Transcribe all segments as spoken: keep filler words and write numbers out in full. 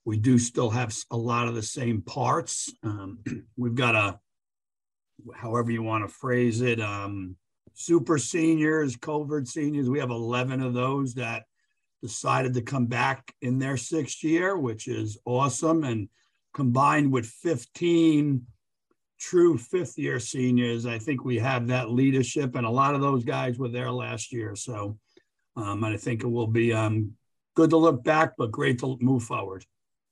we do still have a lot of the same parts. Um, we've got a, however you want to phrase it, um, super seniors, covert seniors. We have eleven of those that decided to come back in their sixth year, which is awesome. And combined with fifteen true fifth year seniors, I think we have that leadership, and a lot of those guys were there last year. So um, and I think it will be um, good to look back, but great to move forward.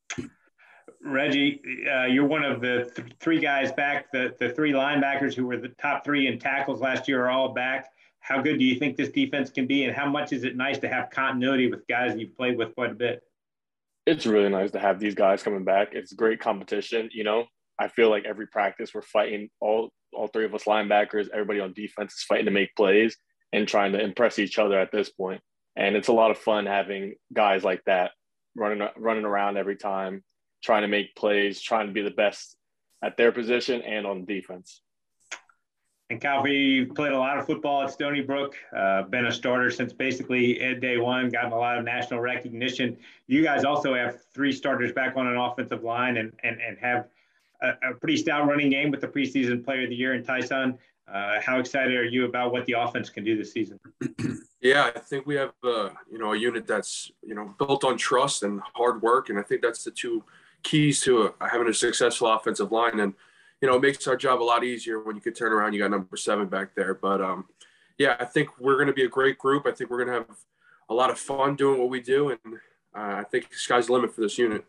Reggie, uh, you're one of the th- three guys back. The, the three linebackers who were the top three in tackles last year are all back. How good do you think this defense can be, and how much is it nice to have continuity with guys you've played with quite a bit? It's really nice to have these guys coming back. It's great competition. You know, I feel like every practice we're fighting, all all three of us linebackers, everybody on defense is fighting to make plays and trying to impress each other at this point. And it's a lot of fun having guys like that running running around every time, trying to make plays, trying to be the best at their position and on defense. And Calvary, you've played a lot of football at Stony Brook, uh, been a starter since basically day one, gotten a lot of national recognition. You guys also have three starters back on an offensive line and and, and have a, a pretty stout running game with the preseason player of the year in Tyson. Uh, how excited are you about what the offense can do this season? Yeah, I think we have uh, you know, a unit that's, you know, built on trust and hard work, and I think that's the two keys to uh, having a successful offensive line. And you know, it makes our job a lot easier when you can turn around. You got number seven back there. But, um, yeah, I think we're going to be a great group. I think we're going to have a lot of fun doing what we do. And uh, I think the sky's the limit for this unit.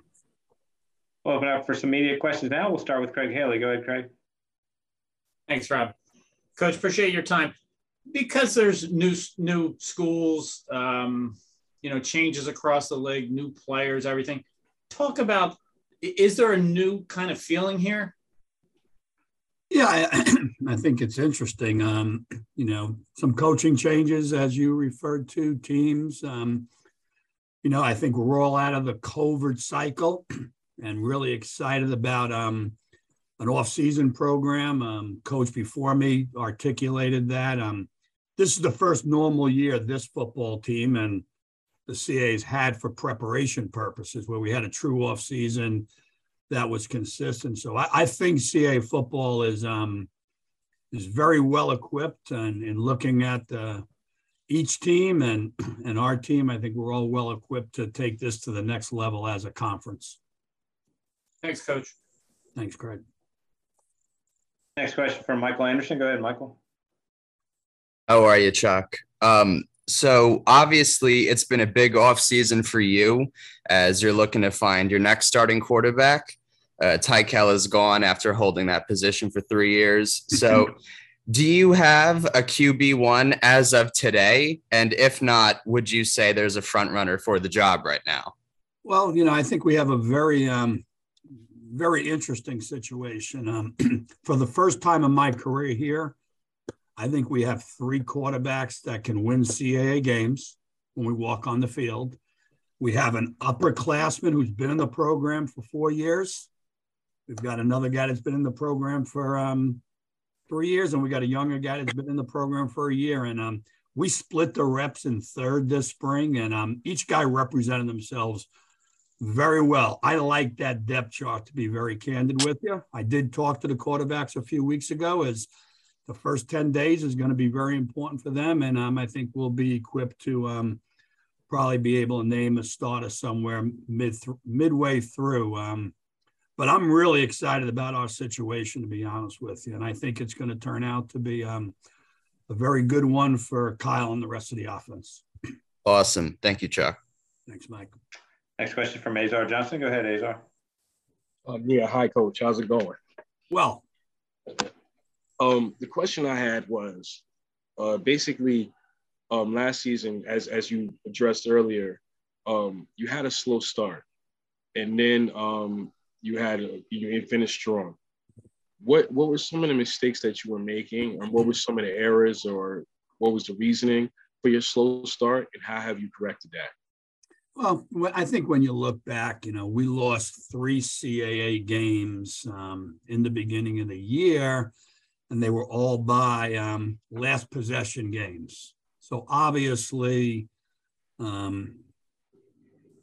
Well, open up for some media questions now. We'll start with Craig Haley. Go ahead, Craig. Thanks, Rob. Coach, appreciate your time. Because there's new new schools, um, you know, changes across the league, new players, everything. Talk about, is there a new kind of feeling here? Yeah, I, I think it's interesting. Um, you know, some coaching changes, as you referred to, teams. Um, you know, I think we're all out of the COVID cycle and really excited about um, an off-season program. Um, coach before me articulated that. Um, this is the first normal year this football team and the C A A's had for preparation purposes, where we had a true off-season that was consistent. So I, I think C A A football is um, is very well equipped, and in looking at uh, each team and and our team, I think we're all well equipped to take this to the next level as a conference. Thanks, Coach. Thanks, Craig. Next question from Michael Anderson. Go ahead, Michael. How are you, Chuck? Um, so obviously it's been a big off season for you as you're looking to find your next starting quarterback. Uh, Ty Kell is gone after holding that position for three years. So do you have a Q B one as of today? And if not, would you say there's a front runner for the job right now? Well, you know, I think we have a very, um, very interesting situation. Um, for the first time in my career here, I think we have three quarterbacks that can win C A A games when we walk on the field. We have an upperclassman who's been in the program for four years. We've got another guy that's been in the program for um, three years, and we got a younger guy that's been in the program for a year. And um, we split the reps in third this spring, and um, each guy represented themselves very well. I like that depth chart, to be very candid with you. I did talk to the quarterbacks a few weeks ago, as the first ten days is going to be very important for them. And um, I think we'll be equipped to um, probably be able to name a starter somewhere mid th- midway through. Um, but I'm really excited about our situation, to be honest with you. And I think it's going to turn out to be um, a very good one for Kyle and the rest of the offense. Awesome. Thank you, Chuck. Thanks, Mike. Next question from Azar Johnson. Go ahead, Azar. Um, yeah, hi, Coach. How's it going? Well, um, the question I had was uh, basically um, last season, as as you addressed earlier, um, you had a slow start, and then um, you had a, you finished strong. What what were some of the mistakes that you were making, or what were some of the errors, or what was the reasoning for your slow start, and how have you corrected that? Well, I think when you look back, you know, we lost three C A A games um, in the beginning of the year, and they were all by um, last possession games. So obviously, um,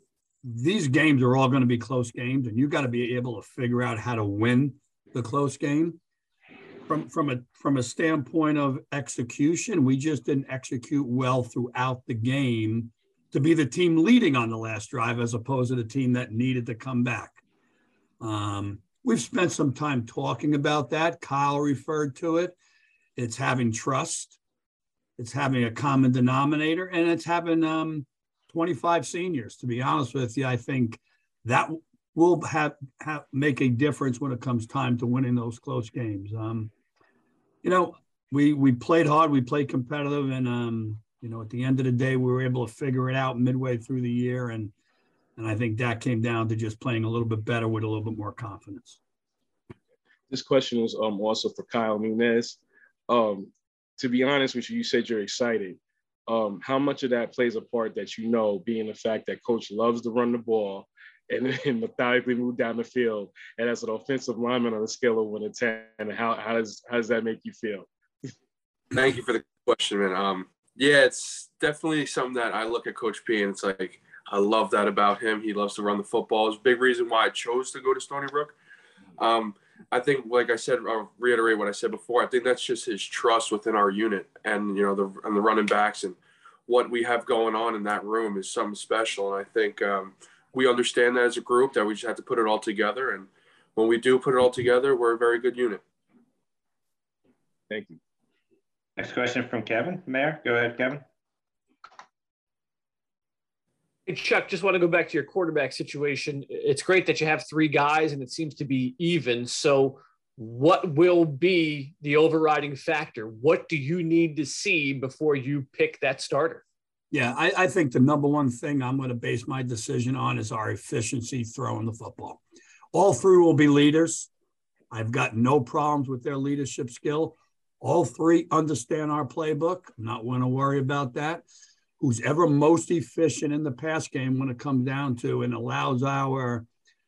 these games are all going to be close games, and you got to be able to figure out how to win the close game. From from a from a standpoint of execution, we just didn't execute well throughout the game to be the team leading on the last drive, as opposed to the team that needed to come back. Um, we've spent some time talking about that. Kyle referred to it. It's having trust. It's having a common denominator, and it's having um, twenty-five seniors. To be honest with you, I think that will have, have make a difference when it comes time to winning those close games. Um, you know, we we played hard, we played competitive, and um, you know, at the end of the day, we were able to figure it out midway through the year, and and I think that came down to just playing a little bit better with a little bit more confidence. This question is um also for Kyle Nunez. Um, to be honest with you, you said you're excited. Um, how much of that plays a part that you know, being the fact that coach loves to run the ball and then methodically move down the field, and as an offensive lineman on a scale of one to ten, how how does how does that make you feel? Thank you for the question, man. Um, yeah, it's definitely something that I look at Coach P, and it's like, I love that about him. He loves to run the football. It's a big reason why I chose to go to Stony Brook. Um, I think, like I said, I'll reiterate what I said before. I think that's just his trust within our unit, and, you know, the and the running backs, and what we have going on in that room is something special. And I think um, we understand that as a group, that we just have to put it all together. And when we do put it all together, we're a very good unit. Thank you. Next question from Kevin. Mayor, go ahead, Kevin. Hey, Chuck, just want to go back to your quarterback situation. It's great that you have three guys and it seems to be even. So what will be the overriding factor? What do you need to see before you pick that starter? Yeah, I, I think the number one thing I'm going to base my decision on is our efficiency throwing the football. All three will be leaders. I've got no problems with their leadership skill. All three understand our playbook. I'm not going to worry about that. Who's ever most efficient in the pass game when it comes down to and allows our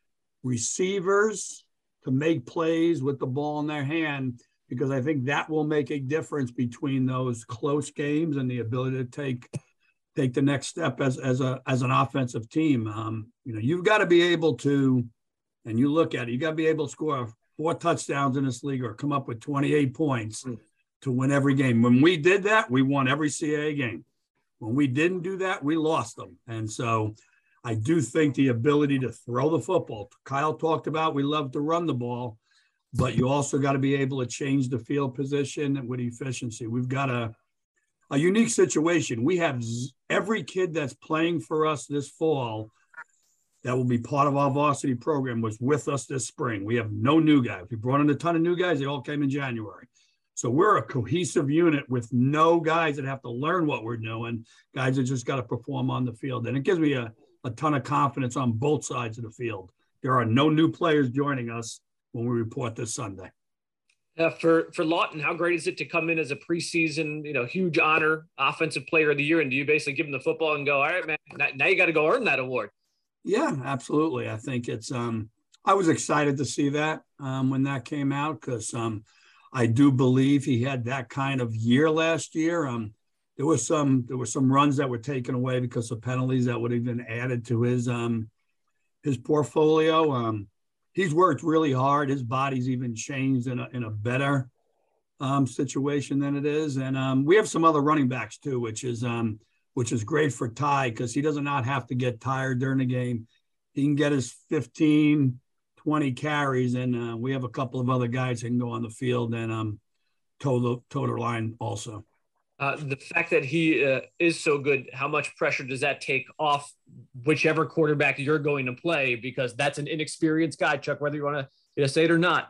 receivers to make plays with the ball in their hand, because I think that will make a difference between those close games and the ability to take take the next step as as a as an offensive team. Um, you know, you've got to be able to, and you look at it, you got to be able to score four touchdowns in this league or come up with twenty-eight points to win every game. When we did that, we won every C A A game. When we didn't do that, we lost them. And so I do think the ability to throw the football, Kyle talked about, we love to run the ball, but you also got to be able to change the field position with efficiency. We've got a, a unique situation. We have every kid that's playing for us this fall that will be part of our varsity program was with us this spring. We have no new guys. We brought in a ton of new guys. They all came in January. So we're a cohesive unit with no guys that have to learn what we're doing, guys that just got to perform on the field. And it gives me a, a ton of confidence on both sides of the field. There are no new players joining us when we report this Sunday. Uh, for, for Lawton, how great is it to come in as a preseason, you know, huge honor, offensive player of the year? And do you basically give him the football and go, all right, man, now, now you got to go earn that award? Yeah, absolutely. I think it's um, – I was excited to see that um, when that came out because um, – I do believe he had that kind of year last year. Um, there was some there were some runs that were taken away because of penalties that would have been added to his um, his portfolio. Um, he's worked really hard. His body's even changed in a in a better um, situation than it is. And um, we have some other running backs too, which is um, which is great for Ty because he does not have to get tired during the game. He can get his fifteen, twenty carries, and uh, we have a couple of other guys that can go on the field and um, toe the, toe the line also. Uh, the fact that he uh, is so good, how much pressure does that take off whichever quarterback you're going to play? Because that's an inexperienced guy, Chuck, whether you want to you know, say it or not.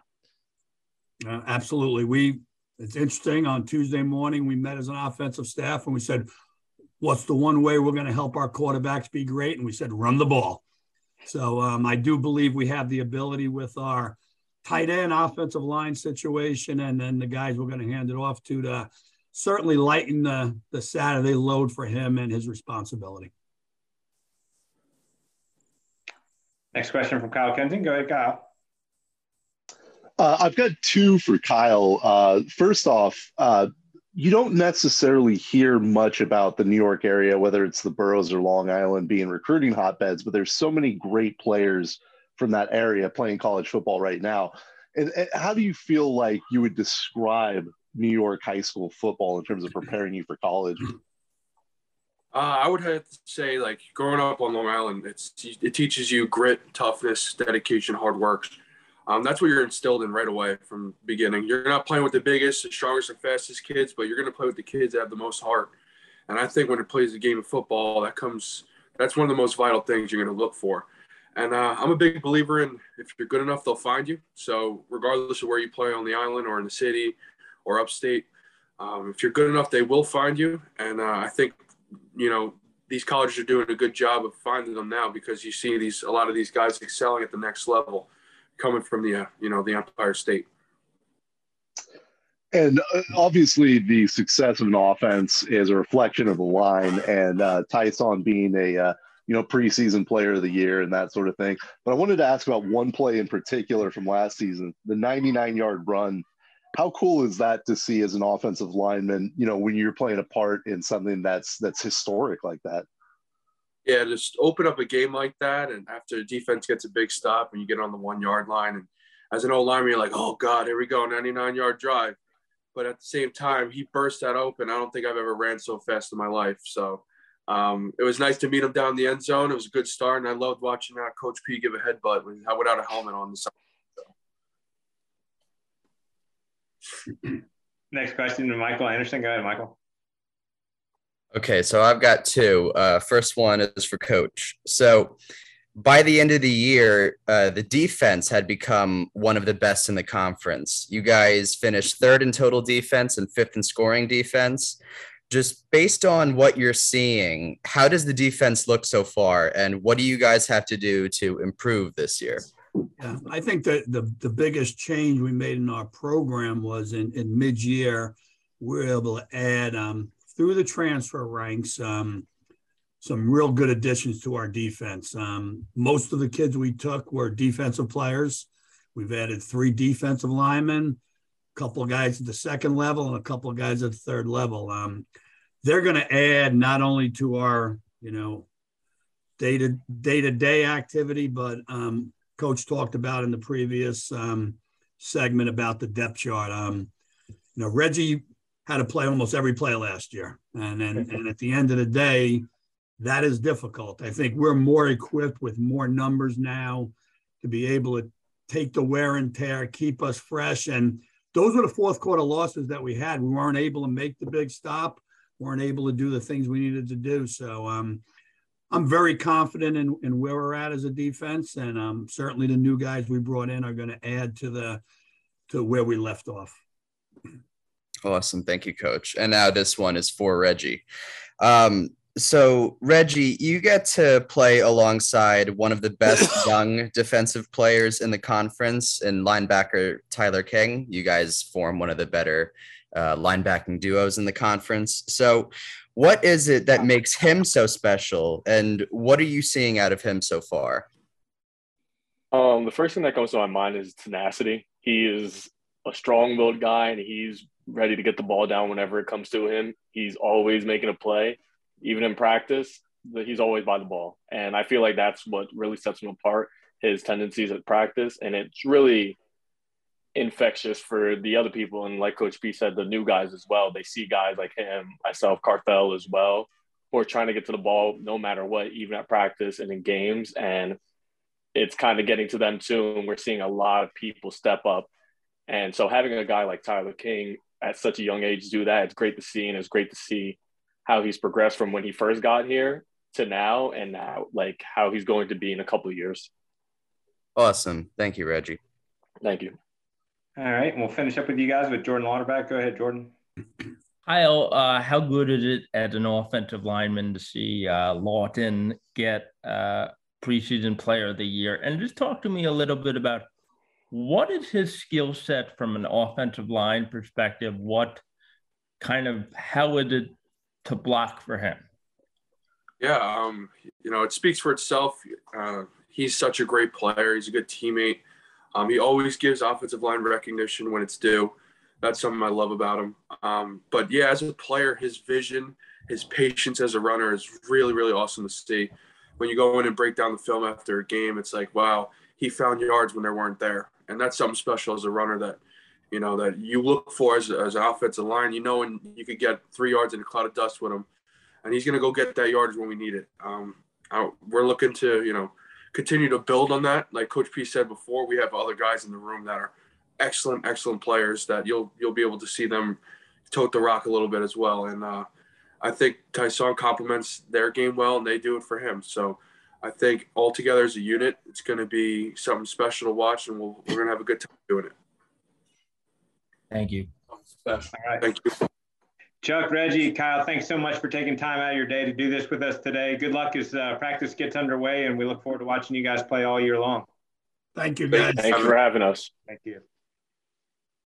Uh, absolutely. We It's interesting. On Tuesday morning, we met as an offensive staff, and we said, what's the one way we're going to help our quarterbacks be great? And we said, run the ball. So um, I do believe we have the ability with our tight end offensive line situation, and then the guys we're going to hand it off to to certainly lighten the, the Saturday load for him and his responsibility. Next question from Kyle Kensing. Go ahead, Kyle. Uh, I've got two for Kyle. Uh, first off, uh, you don't necessarily hear much about the New York area, whether it's the boroughs or Long Island being recruiting hotbeds, but there's so many great players from that area playing college football right now. And, and how do you feel like you would describe New York high school football in terms of preparing you for college? Uh, I would have to say, like, growing up on Long Island, it's it teaches you grit, toughness, dedication, hard work. Um, that's what you're instilled in right away from the beginning. You're not playing with the biggest, the strongest, and fastest kids, but you're going to play with the kids that have the most heart. And I think when it plays the game of football, that comes that's one of the most vital things you're going to look for. And uh, I'm a big believer in if you're good enough, they'll find you. So regardless of where you play on the island or in the city or upstate, um, if you're good enough, they will find you. And uh, I think, you know, these colleges are doing a good job of finding them now because you see these a lot of these guys excelling at the next level coming from the, uh, you know, the Empire State. And uh, obviously the success of an offense is a reflection of the line and uh, Tyson being a, uh, you know, preseason player of the year and that sort of thing. But I wanted to ask about one play in particular from last season, the ninety-nine yard run. How cool is that to see as an offensive lineman, you know, when you're playing a part in something that's, that's historic like that? Yeah, just open up a game like that, and after the defense gets a big stop and you get on the one-yard line, and as an old lineman, you're like, oh, God, here we go, ninety-nine yard drive. But at the same time, he burst that open. I don't think I've ever ran so fast in my life. So um, it was nice to meet him down the end zone. It was a good start, and I loved watching uh, Coach P give a headbutt without a helmet on the side. So. Next question to Michael Anderson. Go ahead, Michael. Okay, so I've got two. Uh, first one is for Coach. So by the end of the year, uh, the defense had become one of the best in the conference. You guys finished third in total defense and fifth in scoring defense. Just based on what you're seeing, how does the defense look so far, and what do you guys have to do to improve this year? Yeah, I think that the, the biggest change we made in our program was in, in mid-year, we were able to add um, – through the transfer ranks, um, some real good additions to our defense. Um, most of the kids we took were defensive players. We've added three defensive linemen, a couple of guys at the second level, and a couple of guys at the third level. Um, they're going to add not only to our, you know, day to day to day activity, but um, Coach talked about in the previous um, segment about the depth chart. Um, you know, Reggie had to play almost every play last year. And, and, and at the end of the day, that is difficult. I think we're more equipped with more numbers now to be able to take the wear and tear, keep us fresh. And those were the fourth quarter losses that we had. We weren't able to make the big stop, weren't able to do the things we needed to do. So um, I'm very confident in, in where we're at as a defense. And um, certainly the new guys we brought in are going to add to the to where we left off. Awesome. Thank you, Coach. And now this one is for Reggie. Um, so, Reggie, you get to play alongside one of the best young defensive players in the conference in linebacker Tyler King. You guys form one of the better uh, linebacking duos in the conference. So what is it that makes him so special, and what are you seeing out of him so far? Um, the first thing that comes to my mind is tenacity. He is a strong-willed guy, and he's ready to get the ball down whenever it comes to him. He's always making a play. Even in practice, he's always by the ball. And I feel like that's what really sets him apart, his tendencies at practice. And it's really infectious for the other people. And like Coach P said, the new guys as well. They see guys like him, myself, Carthel as well, who are trying to get to the ball no matter what, even at practice and in games. And it's kind of getting to them too. And we're seeing a lot of people step up. And so having a guy like Tyler King at such a young age do that, it's great to see. And it's great to see how he's progressed from when he first got here to now, and now like how he's going to be in a couple of years. Awesome. Thank you, Reggie. Thank you. All right. And we'll finish up with you guys with Jordan Lauterbach. Go ahead, Jordan. Hi, Al. Uh, how good is it as an offensive lineman to see uh, Lawton get uh, preseason player of the year? And just talk to me a little bit about what is his skill set from an offensive line perspective? What kind of, how is it to block for him? Yeah, um, you know, it speaks for itself. Uh, he's such a great player. He's a good teammate. Um, he always gives offensive line recognition when it's due. that's something I love about him. Um, but yeah, as a player, his vision, his patience as a runner is really, really awesome to see. When you go in and break down the film after a game, it's like, wow, he found yards when there weren't there. And that's something special as a runner that, you know, that you look for as, as an offensive line. You know, and you could get three yards in a cloud of dust with him, and he's going to go get that yardage when we need it. Um, I, we're looking to, you know, continue to build on that. Like Coach P said before, we have other guys in the room that are excellent, excellent players that you'll you'll be able to see them tote the rock a little bit as well. And uh, I think Tyson complements their game well, and they do it for him. So I think altogether as a unit, it's going to be something special to watch, and we'll, we're going to have a good time doing it. Thank you. All right. Thank you. Chuck, Reggie, Kyle, thanks so much for taking time out of your day to do this with us today. Good luck as uh, practice gets underway, and we look forward to watching you guys play all year long. Thank you, guys. Thanks for having us. Thank you.